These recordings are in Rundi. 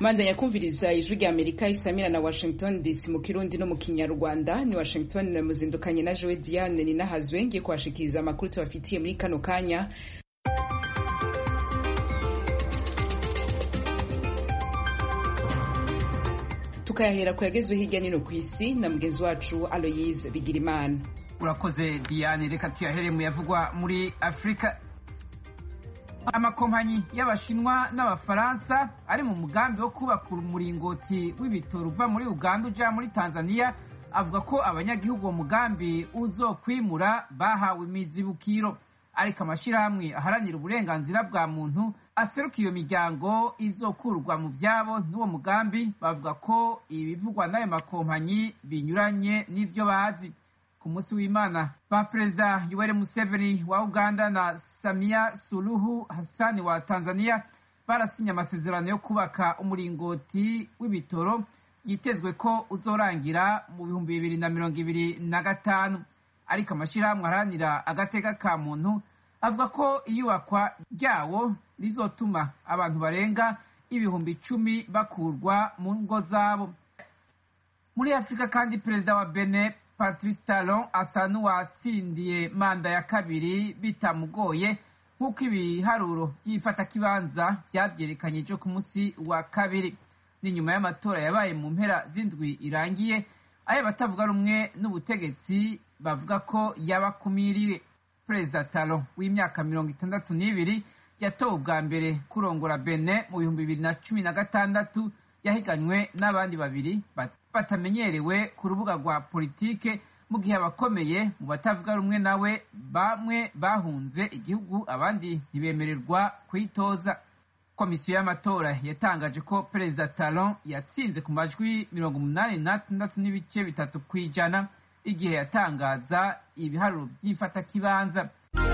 Manda yakumviriza ijwi rya Amerika isamira na Washington DC mu Kirundi no mu Kinyarwanda. Ni Washington na muzindukanye na Joe Diane ni nahazwe ngiye kwashikiriza amakuru tubafitiye muri kano kanya. Tukayahera kuyagezwe hirya nino kw'isi na mugenzi wacu Aloise Bigirimana. Urakoze Diane, reka tuyahere mu yavugwa muri Afrika. Amakompanyi y'Abashinwa n'Abafaransa ari mu mugambi wo kubaka umuringoti w'ibitoro uva muri Uganda uja muri Tanzania avuga ko abanyagihugu mu mugambi uzokwimura bahawe imizibukiro, ariko amashirahamwe aharanira uburenganzira bwa muntu aseruka iyo miryango izokurwa mu vyabo n'uwo mugambi bavuga ko ibivugwa n'ayo makompanyi binyuranye n'ivyo bazi. Ku munsi w'Imana ba Perezida Yoweri Museveni wa Uganda na Samia Suluhu Hassan wa Tanzania barasinya amasezerano yo kubaka umuringoti w'ibitoro yitezwe ko uzorangira mu 2025, ariko amashirahamwe aharanira agateka ka muntu avuga ko iyubakwa ryawo rizotuma abantu barenga 10,000 bakurwa mu ngo zabo. Muri Afrika kandi Perezida wa Benin Patrice Talon asa n'uwatsindiye manda ya kabiri bitamugoye nk'uko ibiharuro by'ifatakibanza vyavyerekanye ejo ku munsi wa kabiri. Ni nyuma y'amatora yabaye mu mpera z'indwi irangiye ayo batavuga rumwe n'ubutegetsi bavuga ko yabakumiriwe. Perezida Talon w'imyaka 62 yatowe bwa mbere kurongora Benin mu 2016 yahiganywe n'abandi babiri batamenyerewe ku rubuga rwa politike, mu gihe abakomeye mu batavuga rumwe nawe bamwe bahunze igihugu abandi ntibemererwa kwitoza. Komisiyo y'amatora yatangaje ko Perezida Talon yatsinze ku majwi 86.3 kw'ijana igihe yatangaza ibiharuro by'ifatakibanza.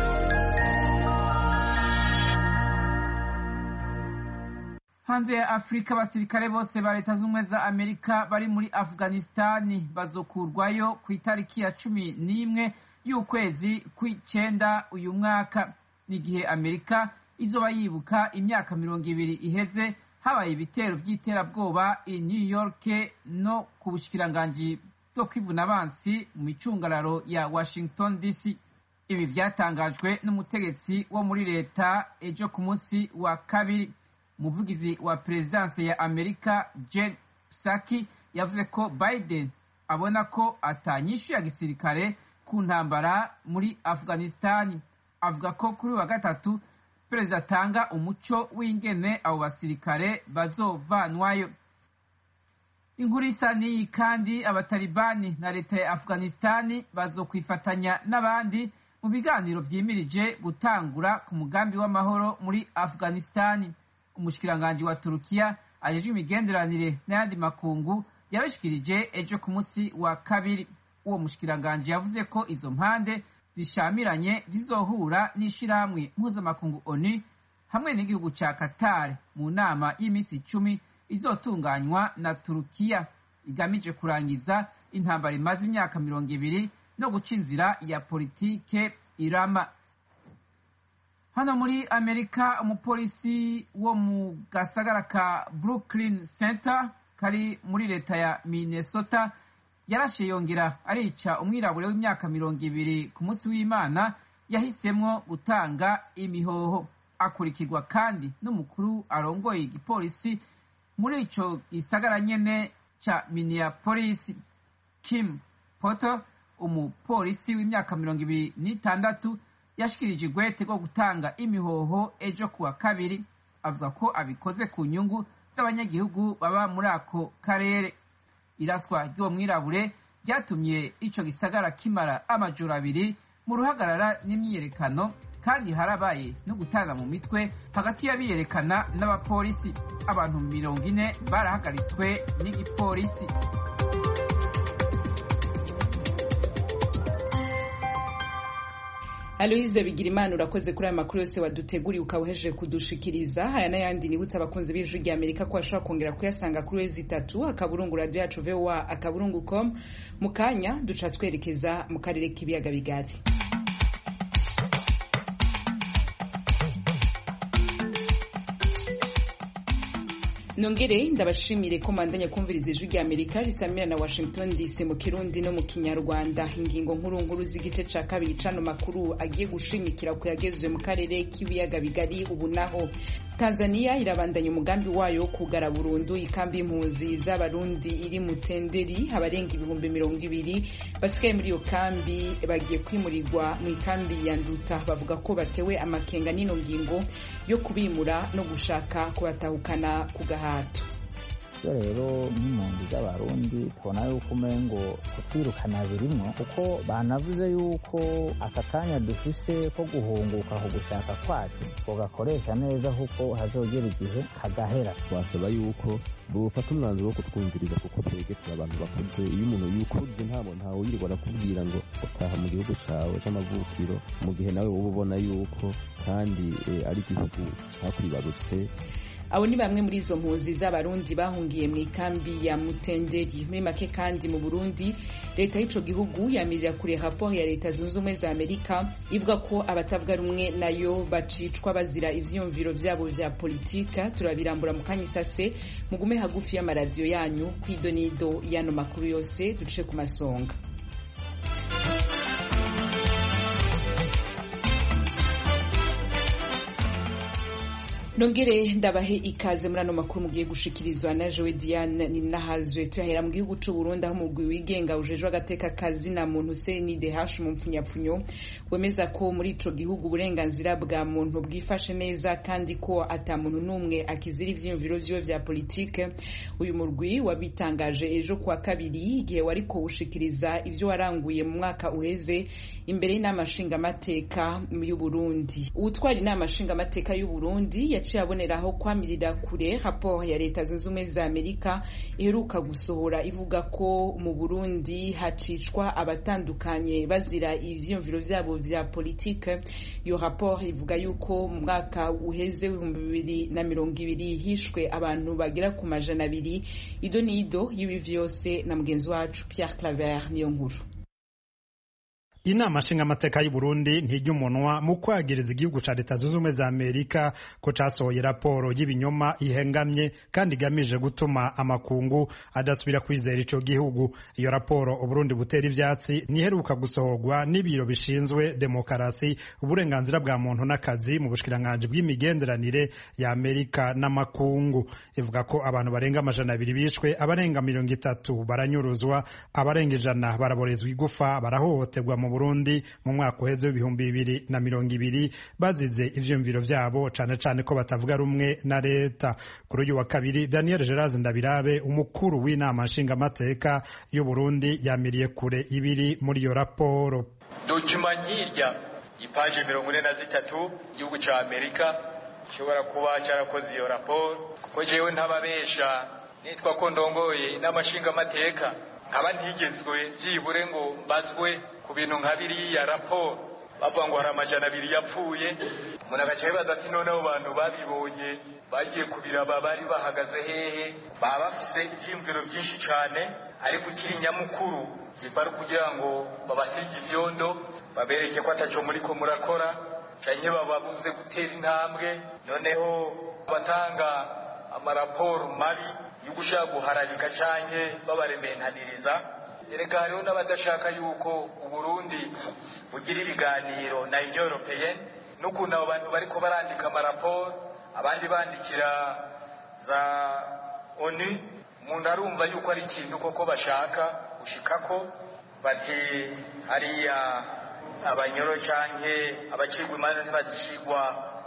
Hanze ya Afrika, abasirikare bose ba Leta z'Ubumwe za Amerika bari muri Afghanistani bazokurwayo ku itariki ya 11 y'ukwezi kw'icenda uyu mwaka, n'igihe Amerika izoba yibuka imyaka 20 iheze habaye ibitero by'iterabwoba i New York no ku bushikiranganji bwo kwivuna abansi mu micungararo ya Washington DC. Ibi vyatangajwe n'umutegetsi wo muri leta ejo ku munsi wa kabiri. Umuvugizi wa Presidence ya Amerika Jen Psaki yavuze ko Biden abona ko atanyishu ya gisirikare ku ntambara muri Afghanistan. Avuga ko kuri wa gatatu Perezida atanga umuco w'ingene abo basirikare bazovanwayo. Inkuru isa n'iyi kandi abatalibani na leta ya Afghanistan bazokwifatanya n'abandi mu biganiro vyimirije gutangura ku mugambi w'amahoro muri Afghanistan. Umushikiranganji wa Turukiya ajejwe imigenderanire n'ayandi makungu yabishikirije ejo ku munsi wa kabiri. Uwo mushikiranganji yavuze ko izo mpande zishamiranye zizohura n'ishirahamwe mpuzamakungu ONU hamwe n'igihugu ca Qatar mu nama y'imisi 10 izotunganywa na Turukiya igamije kurangiza intambara imaze imyaka 20 no guca inzira ya politike irama. Hano muri Amerika, umupolisi wo mu gasagara ka Brooklyn Center kari muri leta ya Minnesota yarashe yongera arica umwirabure w'imyaka 20 ku munsi w'Imana yahisemwo gutanga imihoho. Akurikirwa kandi n'umukuru arongoye igipolisi muri ico gisagara nyene ca Minneapolis, Kim Potter, umupolisi w'imyaka 26 yashikirije igwete rwo gutanga imihoho ejo kuwa kabiri. Avuga ko abikoze ku nyungu z'abanyagihugu baba muri ako karere. Iraswa ry'uwo mwirabure ryatumye ico gisagara kimara amajoro 2 mu ruhagarara n'imyiyerekano, kandi harabaye no gutana mu mitwe hagati y'abiyerekana n'abapolisi. Abantu 40 barahagaritswe n'igipolisi. Aloise Bigirimana, urakoze kuri aya makuru yose waduteguriye ukawuhejeje kudushikiriza. Haya n'ayandi nibutse abakunzi b'ijwi rya Amerika ko bashobora kongera kuyasanga kuri wezi3 akaburungu radio yacu voa.com. Mu kanya duca twerekeza mu karere k'ibiyaga bigari. Nongere ndabashimire ko mandanya kumviriza ijwi rya Amerika risamira na Washington DC mu Kirundi no mu Kinyarwanda. Ingingo nkuru z'igice ca kabiri cano makuru agiye gushimikira ku yagezwe mu karere k'ibiyaga bigari ubu naho. Tanzania irabandanya umugambi wayo kugara burundu ikambi impuzi z'abarundi iri Mutenderi, abarenga 200,000 basigaye muri iyo kambi bagiye kwimurirwa mu ikambi ya Nduta. Bavuga ko batewe amakenga n'ino ngingo yo kubimura no gushaka kubatahukana ku gahato. Rero n'impunzi z'abarundi tubona yuko umengo kutwirukana birimwo, kuko banavuze yuko aka kanya dufise ko guhunguka ku gushaka kwacu tugakoresha neza kuko hazogera igihe kagahera. Twasaba yuko bufata umwanzuro wo kutwumviriza kuko twebwe turi abantu bakuze. Iyo umuntu yikuze ntawe yirirwa arakubwira ngo utaha mu gihugu cawe c'amavukiro mu gihe nawe uba ubona yuko kandi ari igihugu cakwibarutse. Abo ni bamwe muri izo mpuzi z'abarundi bahungiye mu ikambi ya Mutenderi. Muri make kandi mu Burundi leta y'ico gihugu yamirira kure rapport ya leta zunze ubumwe za Amerika ivuga ko abatavuga rumwe nayo bacicwa bazira ivyumviro vyabo vya politika. Turabirambura mu kanyisase mugume hagufi y'amaradiyo yanyu kw'idonido yano makuru yose duce ku masonga. Nongere ndabahe ikaze muri ano makuru mugiye gushikirizwa na Joe Diane Ninahazwe. Tuyahera mu gihugu c'u Burundi aho umugwi wigenga ujejwe agateka kazi na muntu CNDH mu mpfunyapfunyo wemeza ko muri ico gihugu uburenganzira bwa muntu bwifashe neza kandi ko ata muntu numwe akizira ivyiyumviro vyiwe vya politike. Uyu murwi wabitangaje ejo kwa kabiri igihe wariko ushikiriza ivyo waranguye mu mwaka uheze imbere y'inama nshingamateka y'u Burundi. Utwara inama nshingamateka y'u Burundi yaciye aboneraho kwamirira kure rapport ya leta zunze ubumwe za Amerika iheruka gusohora ivuga ko mu Burundi hacicwa abatandukanye bazira ivyumviro vyabo vya politike. Iyo rapport ivuga yuko mu mwaka uheze 2020 hishwe abantu bagera ku 200. Idonido y'ibi vyose na mugenzi wacu Pierre Claver niyo nkuru. Inama nshingamateka y'u Burundi ntijya umunwa mu kwagiriza igihugu ca leta zunze ubumwe za Amerika ko casohoye raporo y'ibinyoma ihengamye kandi igamije gutuma amakungu adasubira kwizera ico gihugu. Iyo raporo Uburundi butera ivyatsi niheruka gusohorwa n'ibiro bishinzwe demokarasi, uburenganzira bwa muntu n'akazi mu bushikiranganji bw'imigenderanire ya Amerika n'amakungu. Ivuga ko abantu barenga 200 bishwe, abarenga 30 baranyuruzwa, abarenga 100 baraborezwa igufa, barahohoterwa mu Burundi mu mwaka uheze w'2020 bazize ivyumviro vyabo cane ko batavuga rumwe na leta. Kuri uyu wa kabiri Daniel Gerazi Ndabirabe umukuru w'inama nshingamateka y'u Burundi yamiriye kure ibiri muri iyo raporo. Dokima nk'irya ipaje 43 igihugu ca Amerika gishobora kuba cyarakoze iyo raporo, kuko jewe ntababesha nitwa ko ndongoye inama nshingamateka nkaba ntigezwe byibure ngo mbazwe ku bintu nka biriya raporo bavuga ngo hari 200 yapfuye. Umuntu agace bibaza ati none abo bantu babibonye bagiye kubiraba bari bahagaze hehe? Baba bafise ivyumviro byinshi cane, ariko ukiri nyamukuru zibari kugira ngo babasige ivyondo babereke ko ataco muriko murakora canke bababuze gutera intambwe. Noneho batanga amaraporo mabi yo gushaka guharabika canke babarementaniriza. Erega hariho n'abadashaka yuko Uburundi bugira ibiganiro na Union Européenne, n'ukuntu abo bantu bariko barandika amaraporo abandi bandikira za ONU. Umuntu arumva yuko ari ikintu koko bashaka gushikako, bati hariya abanyoro canke abacirwa imanza ntibazishigwa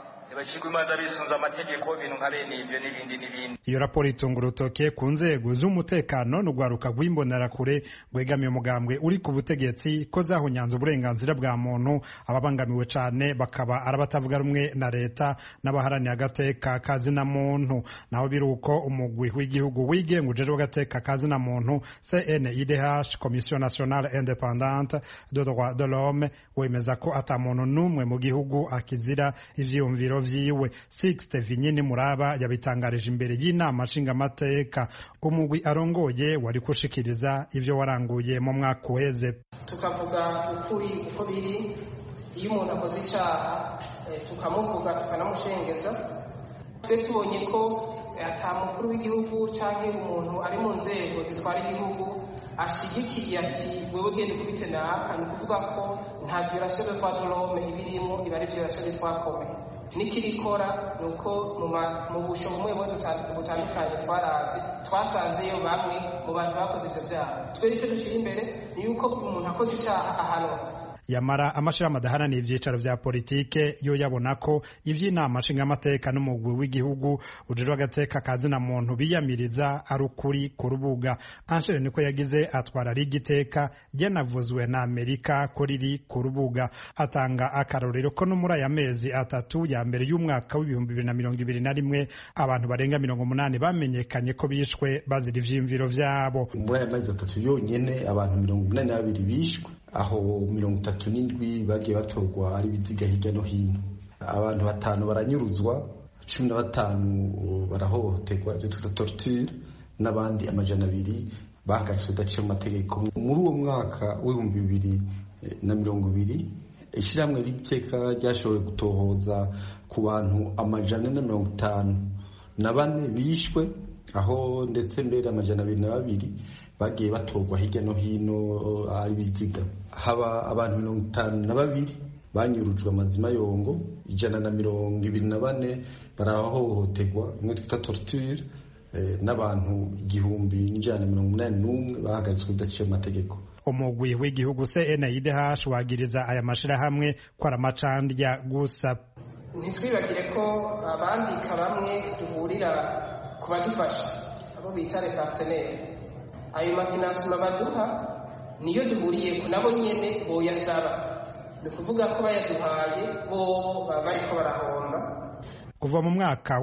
imanza bisunza amategeko, ibintu nka bene ivyo n'ibindi. Iyo raporo itunga urutoke ku nzego z'umutekano n'ugwaruka rw'imbonerakure rwegamiye umugambwe uri ku butegetsi ko zahunyanze uburenganzira bwa muntu, ababangamiwe cane bakaba arabatavuga rumwe na leta n'abaharaniye agateka kazi na muntu. Naho biruko umugwi w'igihugu wigenga ujejwe agateka kazi na muntu CNIDH, Commission Nationale Indépendante de Droits de l'Homme, wemeza ko ata muntu numwe mu gihugu akizira ivyiyumviro vyiwe. Sixte Vinyini Muraba yabitangarije imbere y'inama nshingamateka. Umugwi arongoye wari kushikiriza ivyo waranguye mu mwaka uheze. Tukavuga ukuri uko biri, iyo umuntu akoze icyaha tukamuvuga tukanamushengeza. Twe tubonye ko ata mukuru w'igihugu canke umuntu ari mu nzego zitwara igihugu ashigikiye ati wewe genda ukubite naka, ni ukuvuga ko nta violation de droit de l'homme ibirimo, iba ari violation de droit commun. Nikirikora ni uko mu busho bumwe butandukanye twaravye twasanzeyo bamwe mu bantu bakoze ivyo vyaha. Twere ico dushira imbere ni yuko umuntu akoze icaha ahanwa. Yamara amashirahamwe adaharanira ivyicaro vya politike yo yabona ko ivy'inama nshingamateka n'umugwi w'igihugu ujejwe agateka kazina muntu biyamiriza ari ukuri ku rubuga. Anshere niko yagize atwara ari igiteka ryanavuzwe na Amerika ko riri ku rubuga. Atanga akarorero ko no muri aya mezi 3 ya mbere y'umwaka w'2021 abantu barenga 80 bamenyekanye ko bishwe bazira ivyimviro vyabo. Muri aya mezi 3 yonyene abantu 82 bishwe, aho 37 bagiye batorwa ari biziga hirya no hino. Abantu 5 baranyuruzwa, 15 barahohoterwa byo twita torture, n'abandi 200 bahagaritswe daciye mu mategeko. Muri uwo mwaka w'2020 ishiramwe ry'iteka ryashoboye gutohoza ku bantu 154 bishwe, aho ndetse mbere 202 bagiye batorwa hirya no hino ari biziga. Haba abantu 52 banyurujwe amazima yongo, 124 barahohoterwa imwe twita torture, n'abantu 1181 bahagaritswe daciye mu mategeko. Umugwi w'igihugu CNIDH wagiriza aya mashirahamwe ko aramacandya gusa. Ntitwibagire ko abandika bamwe duhurira ku badufasha, abo bita les partenaires. Ayo mafinansima baduha niyo duhuriye ko nabo nyene boyasaba, ni ukuvuga ko bayaduhaye bo baba bariko barahomba. Kuva mu mwaka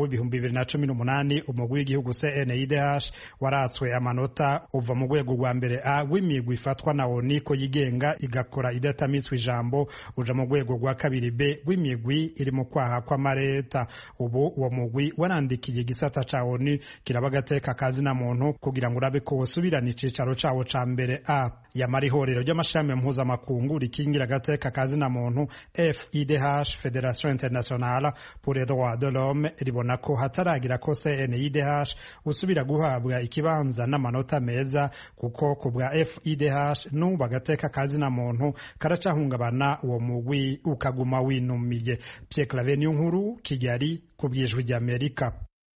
w'2018 umugwi w'igihugu CNIDH waratswe amanota uva mu rwego rwa mbere A w'imigwi ifatwa na ONU ko yigenga igakora idatamitswe ijambo, uja mu rwego rwa kabiri B w'imigwi iri mu kwaha kw'amareta. Ubu uwo mugwi warandikiye igisata ca ONU kiraba agateka kazina muntu kugira ngo urabe ko wosubirana icicaro cawo ca mbere A. Yamara ihorero ry'amashirahamwe mpuzamakungu rikingira agateka kazina muntu FIDH, Federation Internationale pour les droits de l'homme, ribona ko hataragira ko CNIDH usubira guhabwa ikibanza n'amanota meza, kuko ku bwa FIDH n'ubu agateka kazina muntu karacahungabana, uwo mugwi ukaguma winumiye. Pierre Claver Niyonkuru, Kigali, ku bw'Ijwi ry'Amerika.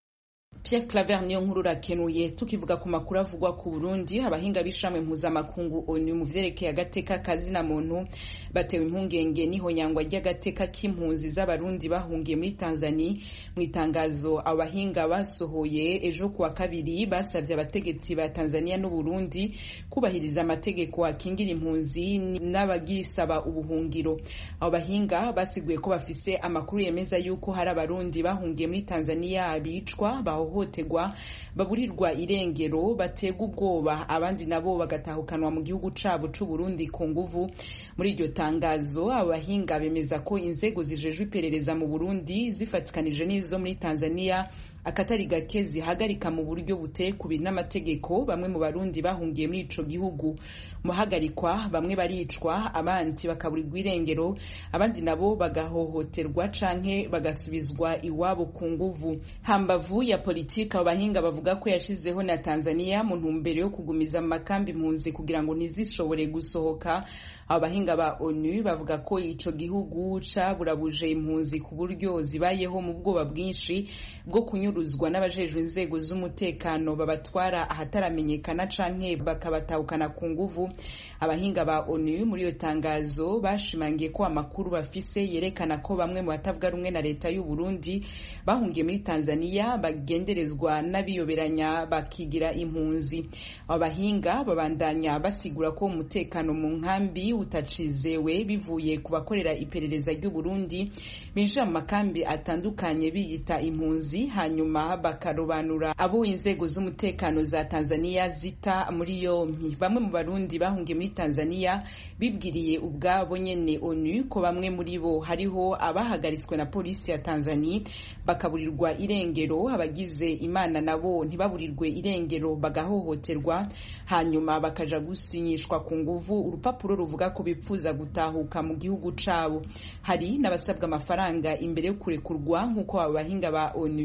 Pierre Claver Niyonkuru rakenuye. Tukivuga ku makuru avugwa ku Burundi, abahinga b'ishamwe mpuzamakungu ONU mu vyerekeye agateka kazina muntu batewe impungenge n'ihonyangwa ry'agateka k'impunzi z'abarundi bahungiye muri Tanzania. Mu itangazo abahinga basohoye ejo kuwa kabiri basavye abategetsi ba Tanzania n'u Burundi kubahiriza amategeko akingira impunzi n'abagisaba ubuhungiro. Abo bahinga basiguye ko bafise amakuru yemeza yuko hari abarundi bahungiye muri Tanzania abicwa, bahohoterwa, baburirwa irengero, bategwa ubwoba, abandi nabo bagatahukanwa mu gihugu cabo c'u Burundi ku nguvu. Muri iryo tangazo abahinga bemeza ko inzego zijejwe iperereza mu Burundi zifatikanije n'izo muri Tanzania akatari gake zihagarika mu buryo butekubiri n'amategeko bamwe mu barundi bahungiye muri ico gihugu. Muhagarikwa bamwe baricwa, abandi bakaburirwa irengero, abandi nabo bagahohoterwa canke bagasubizwa iwabo ku nguvu. Hambavu ya politika abahinga bavuga ko yashizweho na Tanzania mu ntumbero yo kugumiza amakambi impunzi kugira ngo ntizishobore gusohoka. Abahinga ba ONU bavuga ko ico gihugu caburabuje impunzi ku buryo zibayeho mu bwoba bwinshi bwo kunyuruzwa n'abajejwe inzego z'umutekano babatwara ahataramenyekana canke bakabatahukana ku nguvu. Abahinga ba ONU muri iyo tangazo bashimangiye ko amakuru bafise yerekana ko bamwe mu batavuga rumwe na leta y'u Burundi bahungiye muri Tanzania bagenderezwa n'abiyoberanya bakigira impunzi. Abahinga babandanya basigura ko umutekano mu nkambi utacizewe bivuye ku bakorera iperereza ry'u Burundi binjira mu makambi atandukanye biyita impunzi, hanyuma bakarobanura abo inzego z'umutekano za Tanzania zita muri yompi. Bamwe mu barundi bahungiye muri Tanzania bibwiriye ubwabo nyene ONU ko bamwe muri bo hariho abahagaritswe na polisi ya Tanzania bakaburirwa irengero, abagize Imana nabo ntibaburirwe irengero bagahohoterwa, hanyuma bakaja gusinyishwa ku nguvu urupapuro ruvuga ko bipfuza gutahuka mu gihugu cabo. Hari n'abasabwa amafaranga imbere yo kurekurwa, nk'uko abahinga ba ONU babandanya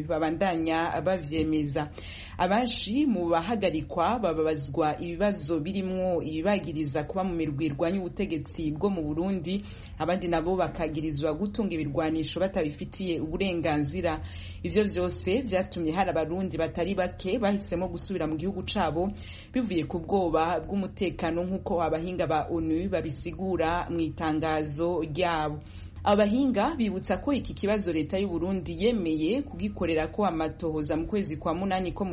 babandanya bavyemeza. Abenshi mu bahagarikwa bababazwa ibibazo birimwo ibibagiriza kuba mu mirwi irwanya ubutegetsi bwo mu Burundi, abandi nabo bakagirizwa gutunga ibirwanisho batabifitiye uburenganzira. Ivyo vyose vyatumye hari abarundi batari bake bahisemo gusubira mu gihugu cabo bivuye ku bwoba bw'umutekano nk'uko abahinga ba ONU babisigura mu itangazo ryabo. Abahinga bibutsa ko iki kibazo leta y'u Burundi yemeye kugikorera ko amatohoza mu kwezi kwa munani ko mu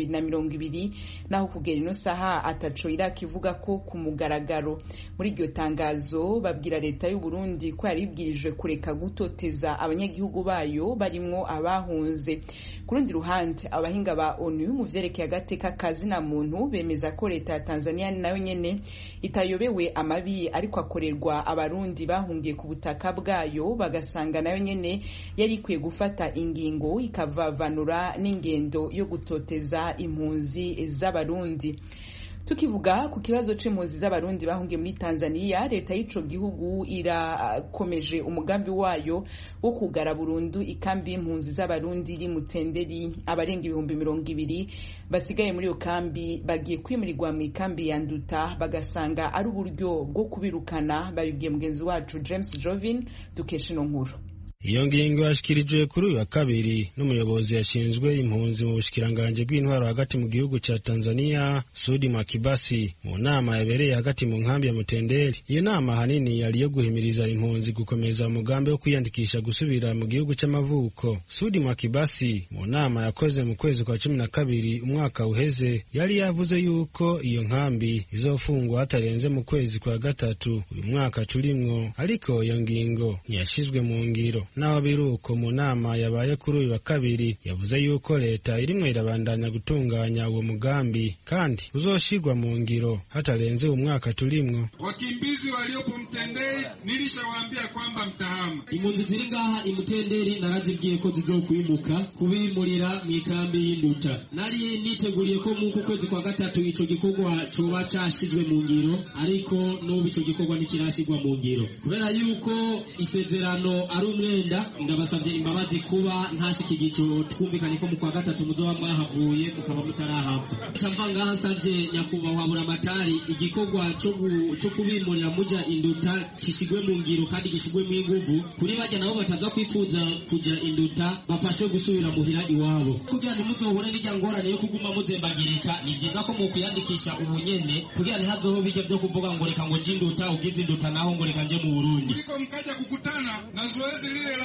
2020 naho kugera ino saha ataco irakivuga ko ku mugaragaro. Muri iryo tangazo babwira leta y'u Burundi ko yaribwirijwe kureka gutoteza abanyagihugu bayo barimwo abahunze. Ku rundi ruhande abahinga ba ONU mu vyerekeye agateka kazina muntu bemeza ko leta ya Tanzania nayo nyene itayobewe amabi ariko akorerwa abarundi bahungiye ku butaka bwayo, bagasanga nayo nyene yari ikwiye gufata ingingo ikavavanura n'ingendo yo gutoteza impunzi z'abarundi. Tukivuga ku kibazo c'impunzi z'abarundi bahungiye muri Tanzania, leta y'ico gihugu irakomeje umugambi wayo wo kugara burundu ikambi y'impunzi z'abarundi iri Mutenderi. Abarenga 200,000 basigaye muri iyo kambi bagiye kwimurirwa mu ikambi ya Nduta, bagasanga ari uburyo bwo kubirukana. Babibwiye mugenzi wacu James Jovin dukesha ino nkuru. Iyo ngingo yashikirijwe kuri uyu wa kabiri n'umuyobozi yashinzwe impunzi mu bushikiranganje bw'intwaro hagati mu gihugu ca Tanzania, Sudi Makibasi, mu nama yabereye hagati mu nkambi ya Mutenderi. Iyo nama hanini yari yo guhimiriza impunzi gukomeza umugambi wo kwiyandikisha gusubira mu gihugu c'amavuko. Sudi Makibasi mu nama yakoze mu kwezi kwa 12 umwaka uheze yari yavuze yuko iyo nkambi izofungwa hatarenze mu kwezi kwa gatatu uyu mwaka turimwo, ariko iyo ngingo ntiyashizwe mu ngiro. Naho biruko mu nama yabaye kuri uyu wa kabiri yavuze yuko leta irimwe irabandanya gutunganya uwo mugambi kandi uzoshirwa mu ngiro hatarenze umwaka turimwo. Wakimbizi waliopo Mtenderi nilishawaambia kwamba mtahama. Impunzi ziri ngaha imutenderi narazibwiye ko zizokwimuka kubimurira mu ikambi y'Induta. Nari niteguriye ko mu kwezi kwa gatatu ico gikorwa coba cashizwe mu ngiro, ariko n'ubu ico gikorwa nikirashirwa mu ngiro kubera yuko isezerano ari umwe. Ndabasavye imbabazi kuba ntashika igico twumvikanye ko mu kwa gatatu muzoba mwahavuye mukaba mutarahabwa. Camva ngaha nsavye nyakubahwa Buramatari igikorwa cyo kubimurira muja Induta kishigwe mu ngiro kandi gishigwe mu inguvu kuri bajya nabo bataza kwifuza kuja Induta bafashe gusubira muhira iwabo. Kugira ntimuzohure n'ijya ngorane yo kuguma muzembagirika, ni vyiza ko mu kuyandikisha ubunyene kugira ntihazoho bijya vyo kuvuga ngo reka ngo Induta ugize Induta naho ngo reka nje mu Burundi. Niko mkaja kukutana na zoezi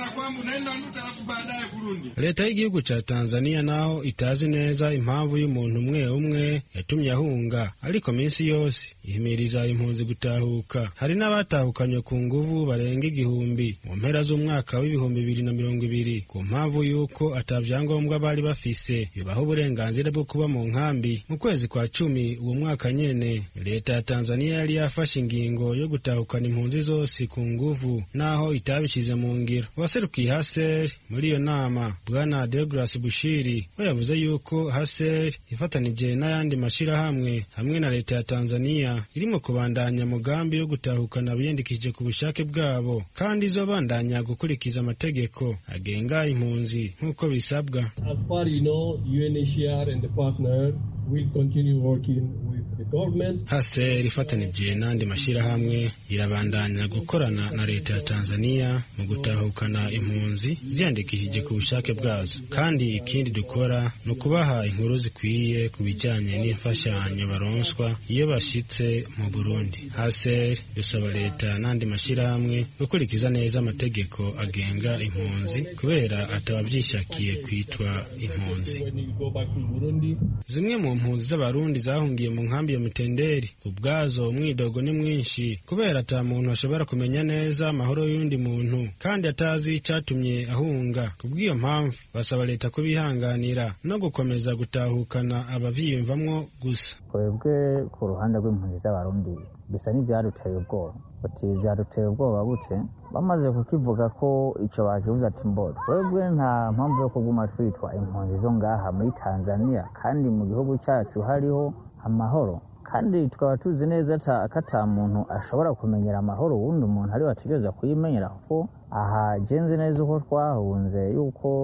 Leta y'igihugu ca Tanzania naho itazi neza impamvu y'umuntu umwe yatumye ahunga, ariko minsi yose ihimiriza impunzi gutahuka. Hari n'abatahukanywe ku nguvu barenga 1,000 mu mpera z'umwaka w'2020 ku mpamvu yuko atavyangombwa bari bafise bibaho uburenganzira bwo kuba mu nkambi. Mu kwezi kwa 10 uwo mwaka nyene leta ya Tanzania yari yafashe ingingo yo gutahukana impunzi zose ku nguvu naho itabishize mu ngiro. Waserukiye HCR muri iyo nama Bwana Deogras Bushiri we yavuze yuko HCR ifatanije n'ayandi mashirahamwe hamwe na leta ya Tanzania irimo kubandanya mugambi yo gutahukana abiyandikije ku bushake bwabo kandi izobandanya gukurikiza amategeko agenga impunzi nk'uko bisabwa. As far you know, UNHCR and the partner will continue working with the government. HCR ifatanije n'andi mashirahamwe irabandanya gukorana na leta ya Tanzania mu gutahukana impunzi ziyandikishije ku bushake bwazo, kandi ikindi dukora no kubaha inkuru zikwiye ku bijyanye n'imfashanyo baronswa iyo bashitse mu Burundi. HCR yosaba leta n'andi mashirahamwe gukurikiza neza amategeko agenga impunzi kubera atabavyishakiye kwitwa impunzi. Zimwe mu mpunzi z'abarundi zahungiye mu nkambi ya Mutenderi kubwazo umwidogo ni mwinshi kubera ata muntu ashobora kumenya neza amahoro y'undi muntu kandi atazi icatumye ahunga. Kubw'iyo mpamvu basaba leta kubihanganira no gukomeza gutahukana abavyiyumvamwo gusa. Twebwe ku ruhande rw'impunzi z'abarundi bisa n'ivyaduteye ubwoba. Bati vyaduteye ubwoba gute? Bamaze kukivuga ko ico bakivuze ati mbo twebwe nta mpamvu yo kuguma twitwa impunzi zo ngaha muri Tanzania kandi mu gihugu cyacu hariho amahoro, kandi tukaba tuzi neza ko ata muntu ashobora kumenyera amahoro wundi umuntu ari wategereza kuyimenyera, kuko aha jenze neza uko twahunze yuko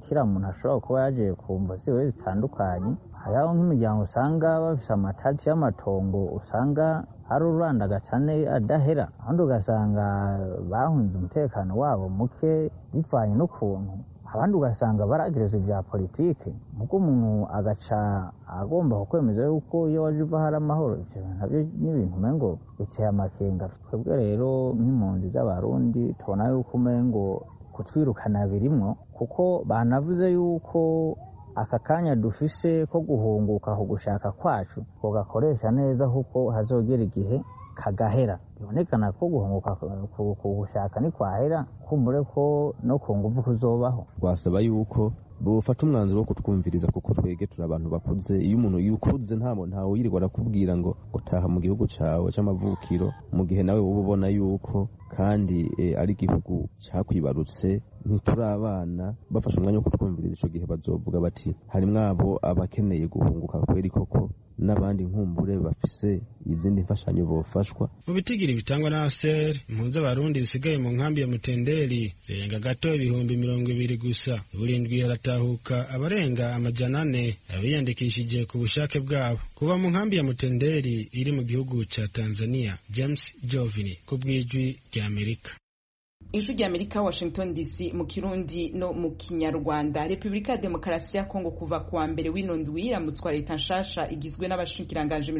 kira muntu ashobora kuba yaje ku mvo ziwe zitandukanye. Hariho nk'imiryango usanga bafise amatati y'amatongo usanga hari ururanda cyane adahera, ahandi ugasanga bahunze umutekano wabo muke bivanye n'ukuntu, abandi ugasanga baragereza ibya politike, muko umuntu agaca agomba kukwemeza yuko iyo waje uva hari amahoro. Ivyo navyo n'ibintu umengo biteye amakenga. Twebwe rero nk'impunzi z'abarundi tubona yuko umengo kutwirukana birimwo, kuko banavuze yuko aka kanya dufise ko guhunguka ku gushaka kwacu ko gakoresha neza, kuko hazogera igihe kagahera. Bibonekana ko guhunguka ku gushaka ni kwahera, kumbure ko no ku nguvu kuzobaho. Twasaba yuko bufata umwanzuro wo kutwumviriza, kuko twege turi abantu bakuze. Iyo umuntu yukuze ntawe yirirwa arakubwira ngo gutaha mu gihugu cawe c'amavukiro, mu gihe nawe uba ubona yuko kandi ari igihugu cakwibarutse. Ntituri abana. Bafashe umwanya wo kutwumviriza, ico gihe bazovuga bati harimwo abo abakeneye guhunguka kweri koko, n'abandi nkumbure bafise izindi mfashanyo bofashwa. Mu bitigiri bitangwa na ASER, impunzi abarundi zisigaye mu nkambi ya Mutenderi zirenga gato 200 gusa. Burindwi haratahuka abarenga 400 abiyandikishije ku bushake bwabo. Kuva mu nkambi ya Mutenderi iri mu gihugu ca Tanzania, James Jovini ku bw'ijwi rya Amerika. Ijwi rya Amerika, Washington DC, mu Kirundi no mu Kinyarwanda. Repubulika ya Demokarasi ya Kongo kuva kuwa mbere w'ino ndwi iramutswa leta nshasha igizwe n'abashikiranganje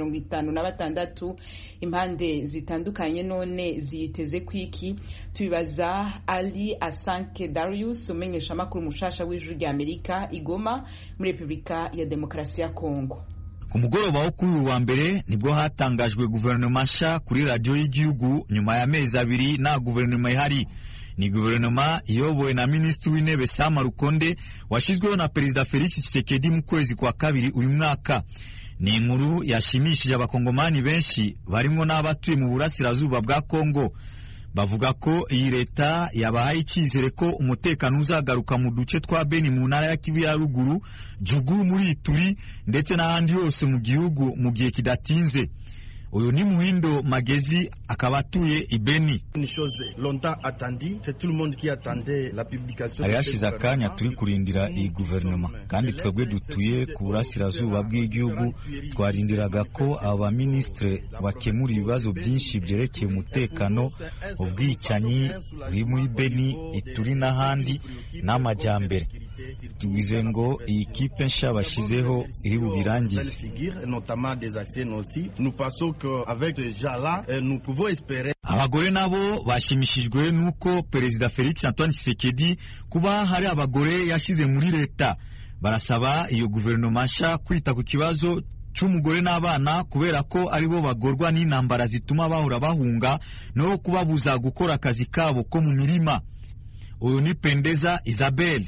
56. Impande zitandukanye none ziyiteze kwiki, tubibaza Ali Asanke Darius, umenyesha makuru mushasha w'ijwi rya Amerika igoma muri Repubulika ya Demokarasi ya Kongo. Ku mugoroba wo kuri wa mbere nibwo hatangajwe guverinoma nshya kuri radio y'igihugu nyuma ya mezi abiri na guverinoma ihari. Ni guverinoma iyobowe na Minisitiri w'Intebe Sama Lukonde washizweho na Perezida Felix Tshisekedi mu kwezi kwa kabiri uyu mwaka. Ni inkuru yashimishije abakongomani benshi barimo n'abatuye mu burasirazuba bwa Kongo. Bavuga ko iyi leta yabahaye icyizere ko umutekano uzagaruka mu duce twa Beni mu ntara ya Kivu ya ruguru, Jugu muri Ituri ndetse n'ahandi hose mu gihugu mu gihe kidatinze. Uyu ni Muhindo Magezi akaba atuye Ibeni. Hari hashize akanya turi kurindira iyi guverinoma, kandi twebwe dutuye ku burasirazuba bw'igihugu twarindiraga ko aba ministre bakemura ibibazo byinshi byerekeye umutekano, ubwicanyi buri muri Beni, Ituri n'ahandi n'amajyambere. Tugize ngo iyi kipe nshya bashizeho iri bubirangize. Abagore nabo bashimishijwe nuko Perezida Felix Antoine Tshisekedi kuba hari abagore yashize muri leta. Barasaba iyo guverinoma nshya kwita ku kibazo cy'umugore n'abana, kubera ko aribo bagorwa n'intambara zituma bahora bahunga no kubabuza gukora akazi kabo ko mu mirima. Uyu ni Pendeza Isabelle.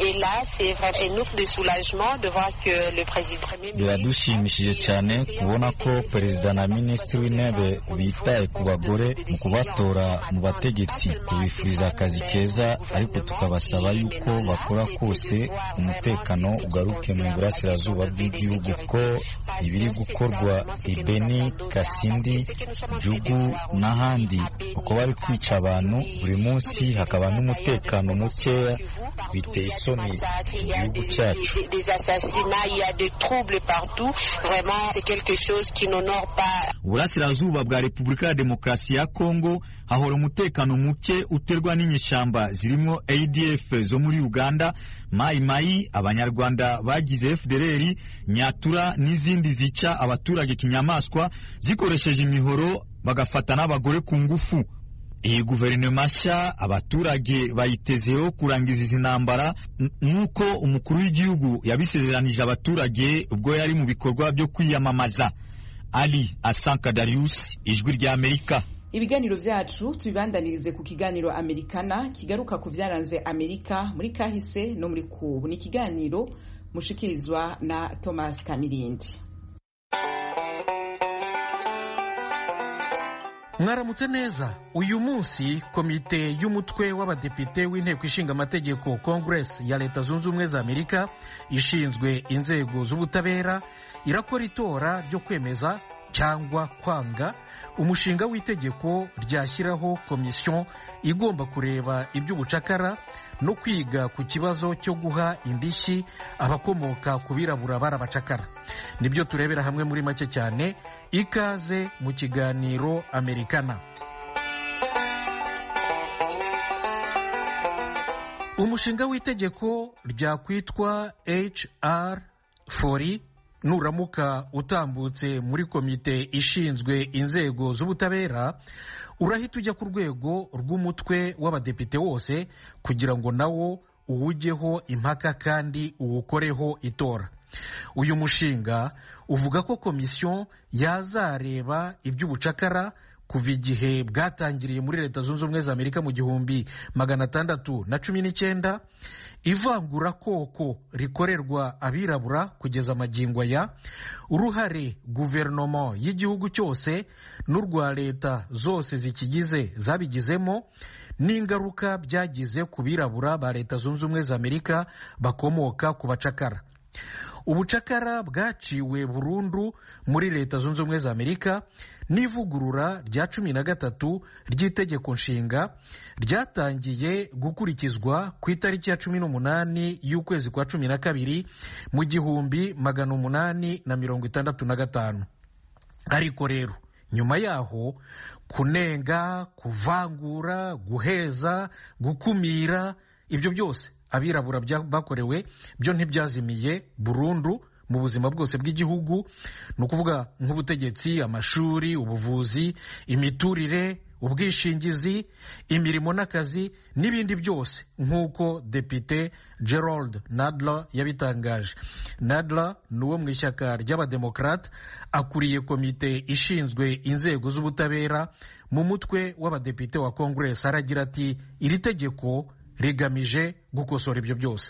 Biradushimishije cyane kubona ko perezida na minisitiri w'intebe bitaye ku bagore mu kubatora mu bategetsi. Tubifuriza akazi keza, ariko tukabasaba yuko bakora kose umutekano ugaruke mu burasirazuba bw'igihugu, ko ibiri gukorwa Ibeni, Kasindi, Jugu n'ahandi uko bari kwica abantu buri munsi hakaba n'umutekano mukeya, biteye isoni igihugu cyacu. Uburasirazuba bwa Repubulika ya Demokarasi ya Kongo hahora umutekano muke uterwa n'inyeshamba zirimo ADF zo muri Uganda, Mai Mai, abanyarwanda bagize FDLR, Nyatura n'izindi zica abaturage kinyamaswa zikoresheje imihoro bagafata n'abagore ku ngufu. Iyi guverinoma nshya abaturage bayitezeho kurangiza izi ntambara nk'uko umukuru w'igihugu yabisezeranije abaturage ubwo yari mu bikorwa byo kwiyamamaza. Ali Asanka Darius, ijwi rya Amerika. Ibiganiro vyacu tubibandanirize ku kiganiro Amerikana kigaruka ku vyaranze Amerika muri kahise no muri kubu. Ni kiganiro mushikirizwa na Thomas Kamirindi. Mwaramutse neza. Uyu munsi komite y'umutwe w'abadepite w'inteko ishinga amategeko Congress ya Leta Zunze Ubumwe za Amerika ishinzwe inzego z'ubutabera irakora itora ryo kwemeza cyangwa kwanga umushinga w'itegeko ryashyiraho komisiyo igomba kureba iby'ubucakara no kwiga ku kibazo cyo guha indishyi abakomoka ku birabura barabacakara. Nibyo turebera hamwe muri make cyane. Ikaze mu kiganiro Amerikana. Umushinga w'itegeko ryakwitwa HR 40 nuramuka utambutse muri komite ishinzwe inzego z'ubutabera, urahita ujya ku rwego rw'umutwe w'abadepite wose kugira ngo nawo uwujyeho impaka kandi uwukoreho itora. Uyu mushinga uvuga ko komisiyo yazareba iby'ubucakara kuva igihe bwatangiriye muri Leta Zunze Ubumwe za Amerika mu 1619, ivangura koko rikorerwa abirabura kugeza amagingo aya, uruhare guverinoma y'igihugu cyose n'urwa leta zose zikigize zabigizemo, n'ingaruka byagize ku birabura ba Leta Zunze Ubumwe za Amerika bakomoka ku bacakara. Ubucakara bwaciwe burundu muri Leta Zunze Ubumwe za Amerika n'ivugurura rya 13 ry'itegeko nshinga ryatangiye gukurikizwa ku itariki ya 18 y'ukwezi kwa 12 mu 1865. Ariko rero nyuma yaho kunenga, kuvangura, guheza, gukumira, ibyo byose abirabura bakorewe byo ntibyazimiye burundu mu buzima bwose bw'igihugu. Ni ukuvuga nk'ubutegetsi, amashuri, ubuvuzi, imiturire, ubwishingizi, imirimo n'akazi n'ibindi byose, nk'uko Depite Gerald Nadler yabitangaje. Nadler ni uwo mu ishyaka ry'abademokrate, akuriye komite ishinzwe inzego z'ubutabera mu mutwe w'abadepite wa Congress. Aragira ati iri tegeko rigamije gukosora ibyo byose.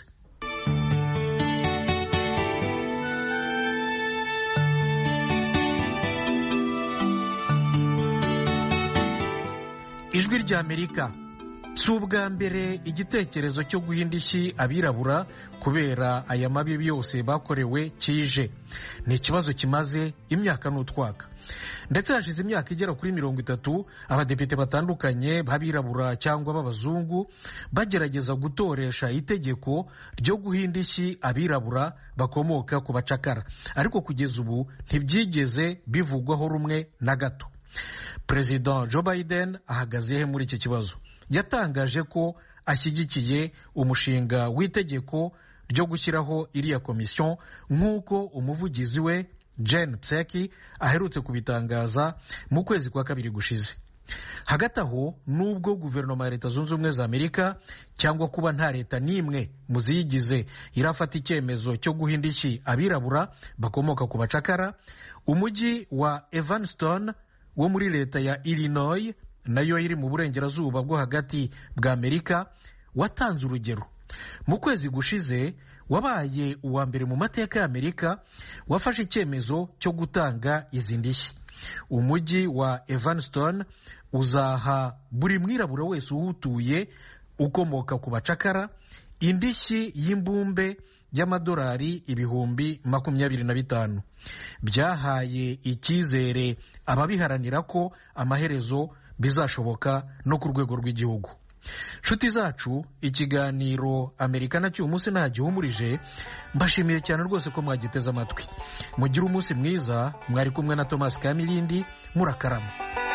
Ijwi rya Amerika. Si ubwa mbere igitekerezo cyo guha indishyi abirabura kubera aya mabi yose bakorewe kije. Ni ikibazo kimaze imyaka n'utwaka, ndetse hashize imyaka igera kuri 30 abadepite batandukanye b'abirabura cyangwa b'abazungu bagerageza gutoresha itegeko ryo guha indishyi abirabura bakomoka ku bacakara, ariko kugeza ubu ntibyigeze bivugwaho rumwe na gato. Perezida Joe Biden ahagaze he muri iki kibazo? Yatangaje ko ashyigikiye umushinga w'itegeko ryo gushyiraho iriya komisiyo, nk'uko umuvugizi we Jen Psaki aherutse kubitangaza mu kwezi kwa kabiri gushize. Hagati aho, nubwo guverinoma ya Leta Zunze Ubumwe za Amerika cyangwa kuba nta leta n'imwe mu ziyigize irafata icyemezo cyo guha indishyi abirabura bakomoka ku bacakara, umujyi wa Evanston wo muri leta ya Illinois, nayo iri mu burengerazuba bwo hagati bwa Amerika, watanze urugero. Mu kwezi gushize wabaye uwa mbere mu mateka ya Amerika wafashe icyemezo cyo gutanga izi ndishyi. Umujyi wa Evanston uzaha buri mwirabura wese uhutuye ukomoka ku bacakara indishyi y'imbumbe y'amadolari 25,000. Byahaye icyizere ababiharanira ko amaherezo bizashoboka no ku rwego rw'igihugu. Nshuti zacu, ikiganiro Amerikana cy'uyu munsi ntagihumurije. Mbashimiye cyane rwose ko mwagiteze amatwi. Mugire umunsi mwiza. Mwari kumwe na Thomas Kamilindi. Murakarama.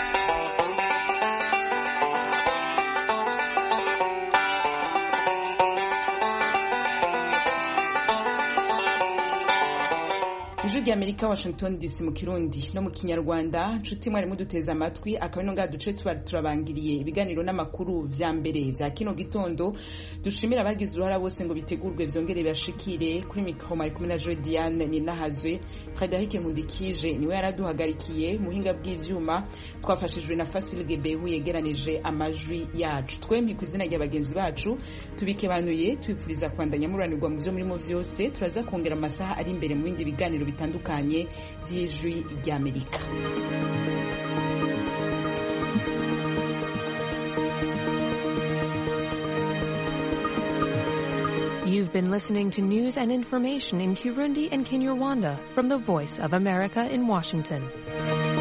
Ijwi rya Amerika, Washington DC, mu Kirundi no mu Kinyarwanda. Nshuti mwari muduteze amatwi, akabino nga duce turabangiriye ibiganiro n'amakuru vya mbere vya kino gitondo. Dushimira abagize uruhara bose ngo bitegurwe vyongere bashikire. Kuri mikro mari kumwe na Joy Diane Ninahazwe. Frederic Nkundikije niwe yaraduhagarikiye. Muhinga bw'ivyuma twafashijwe na Fasil Gebehu yegeranije amajwi yacu. Twempi ku izina ry'abagenzi bacu tubikebanuye twipfuriza kwandanya muranirwa mu vyo murimo vyose. Turaza kongera amasaha ari imbere mu bindi biganiro bitandukanye by'Ijwi ry'Amerika. You've been listening to news and information in Kirundi and Kinyarwanda from the Voice of America in Washington.